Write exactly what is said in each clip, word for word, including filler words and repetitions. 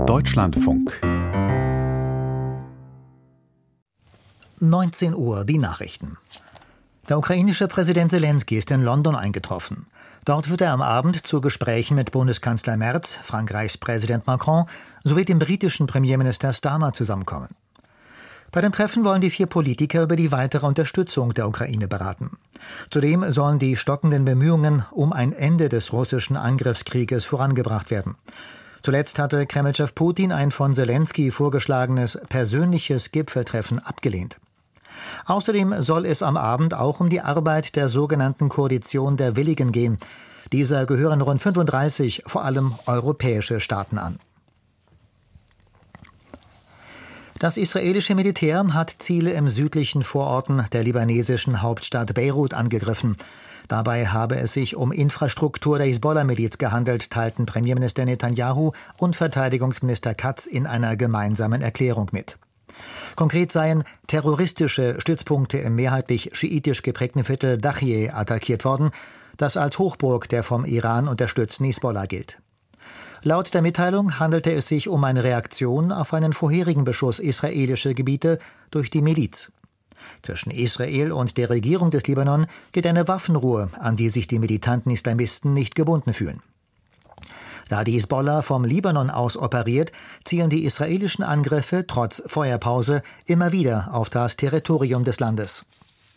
Deutschlandfunk. neunzehn Uhr, die Nachrichten. Der ukrainische Präsident Selenskyj ist in London eingetroffen. Dort wird er am Abend zu Gesprächen mit Bundeskanzler Merz, Frankreichs Präsident Macron sowie dem britischen Premierminister Starmer zusammenkommen. Bei dem Treffen wollen die vier Politiker über die weitere Unterstützung der Ukraine beraten. Zudem sollen die stockenden Bemühungen um ein Ende des russischen Angriffskrieges vorangebracht werden. Zuletzt hatte Kremlchef Putin ein von Selenskyj vorgeschlagenes persönliches Gipfeltreffen abgelehnt. Außerdem soll es am Abend auch um die Arbeit der sogenannten Koalition der Willigen gehen. Dieser gehören rund fünfunddreißig, vor allem europäische Staaten an. Das israelische Militär hat Ziele im südlichen Vororten der libanesischen Hauptstadt Beirut angegriffen. Dabei habe es sich um Infrastruktur der Hisbollah-Miliz gehandelt, teilten Premierminister Netanyahu und Verteidigungsminister Katz in einer gemeinsamen Erklärung mit. Konkret seien terroristische Stützpunkte im mehrheitlich schiitisch geprägten Viertel Dachie attackiert worden, das als Hochburg der vom Iran unterstützten Hisbollah gilt. Laut der Mitteilung handelte es sich um eine Reaktion auf einen vorherigen Beschuss israelischer Gebiete durch die Miliz. Zwischen Israel und der Regierung des Libanon gilt eine Waffenruhe, an die sich die militanten Islamisten nicht gebunden fühlen. Da die Hisbollah vom Libanon aus operiert, zielen die israelischen Angriffe trotz Feuerpause immer wieder auf das Territorium des Landes.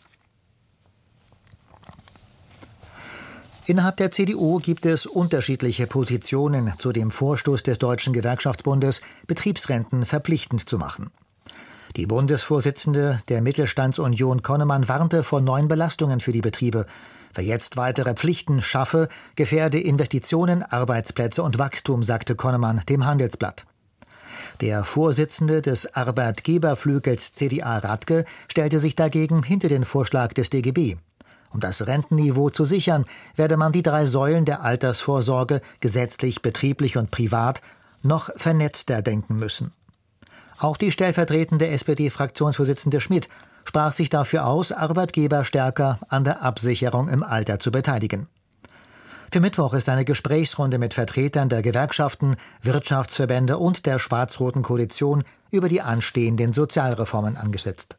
Innerhalb der C D U gibt es unterschiedliche Positionen zu dem Vorstoß des Deutschen Gewerkschaftsbundes, Betriebsrenten verpflichtend zu machen. Die Bundesvorsitzende der Mittelstandsunion Konnemann warnte vor neuen Belastungen für die Betriebe. Wer jetzt weitere Pflichten schaffe, gefährde Investitionen, Arbeitsplätze und Wachstum, sagte Konnemann dem Handelsblatt. Der Vorsitzende des Arbeitgeberflügels C D A Radke stellte sich dagegen hinter den Vorschlag des D G B. Um das Rentenniveau zu sichern, werde man die drei Säulen der Altersvorsorge, gesetzlich, betrieblich und privat, noch vernetzter denken müssen. Auch die stellvertretende S P D-Fraktionsvorsitzende Schmidt sprach sich dafür aus, Arbeitgeber stärker an der Absicherung im Alter zu beteiligen. Für Mittwoch ist eine Gesprächsrunde mit Vertretern der Gewerkschaften, Wirtschaftsverbände und der schwarz-roten Koalition über die anstehenden Sozialreformen angesetzt.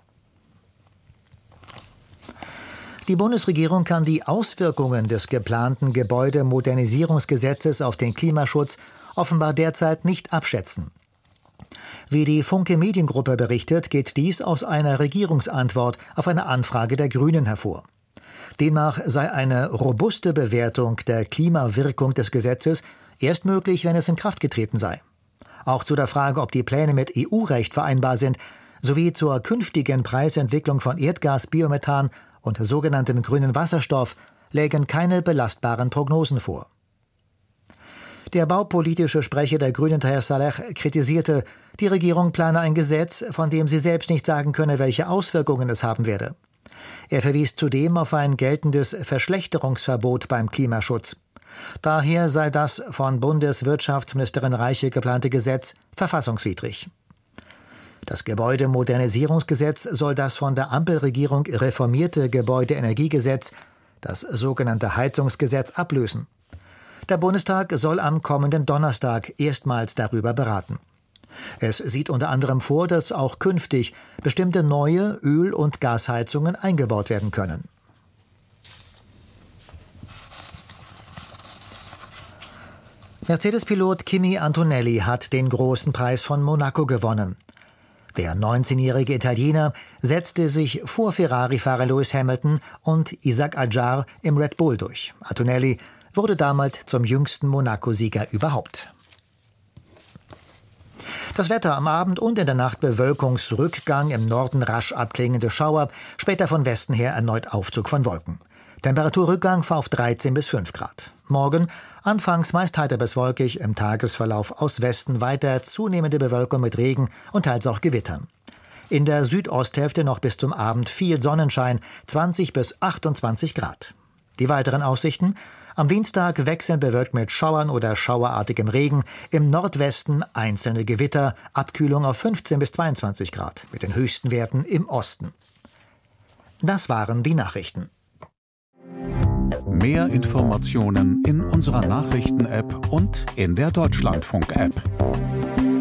Die Bundesregierung kann die Auswirkungen des geplanten Gebäudemodernisierungsgesetzes auf den Klimaschutz offenbar derzeit nicht abschätzen. Wie die Funke Mediengruppe berichtet, geht dies aus einer Regierungsantwort auf eine Anfrage der Grünen hervor. Demnach sei eine robuste Bewertung der Klimawirkung des Gesetzes erst möglich, wenn es in Kraft getreten sei. Auch zu der Frage, ob die Pläne mit E U-Recht vereinbar sind, sowie zur künftigen Preisentwicklung von Erdgas, Biomethan und sogenanntem grünen Wasserstoff lägen keine belastbaren Prognosen vor. Der baupolitische Sprecher der Grünen, Taher Saleh, kritisierte, die Regierung plane ein Gesetz, von dem sie selbst nicht sagen könne, welche Auswirkungen es haben werde. Er verwies zudem auf ein geltendes Verschlechterungsverbot beim Klimaschutz. Daher sei das von Bundeswirtschaftsministerin Reiche geplante Gesetz verfassungswidrig. Das Gebäudemodernisierungsgesetz soll das von der Ampelregierung reformierte Gebäudeenergiegesetz, das sogenannte Heizungsgesetz, ablösen. Der Bundestag soll am kommenden Donnerstag erstmals darüber beraten. Es sieht unter anderem vor, dass auch künftig bestimmte neue Öl- und Gasheizungen eingebaut werden können. Mercedes-Pilot Kimi Antonelli hat den großen Preis von Monaco gewonnen. Der neunzehnjährige Italiener setzte sich vor Ferrari-Fahrer Lewis Hamilton und Isack Adjar im Red Bull durch. Antonelli wurde damit zum jüngsten Monaco-Sieger überhaupt. Das Wetter am Abend und in der Nacht Bewölkungsrückgang, im Norden rasch abklingende Schauer, später von Westen her erneut Aufzug von Wolken. Temperaturrückgang auf dreizehn bis fünf Grad. Morgen anfangs meist heiter bis wolkig, im Tagesverlauf aus Westen weiter zunehmende Bewölkung mit Regen und teils auch Gewittern. In der Südosthälfte noch bis zum Abend viel Sonnenschein, zwanzig bis achtundzwanzig Grad. Die weiteren Aussichten: am Dienstag wechselnd bewölkt mit Schauern oder schauerartigem Regen, im Nordwesten einzelne Gewitter, Abkühlung auf fünfzehn bis zweiundzwanzig Grad, mit den höchsten Werten im Osten. Das waren die Nachrichten. Mehr Informationen in unserer Nachrichten-App und in der Deutschlandfunk-App.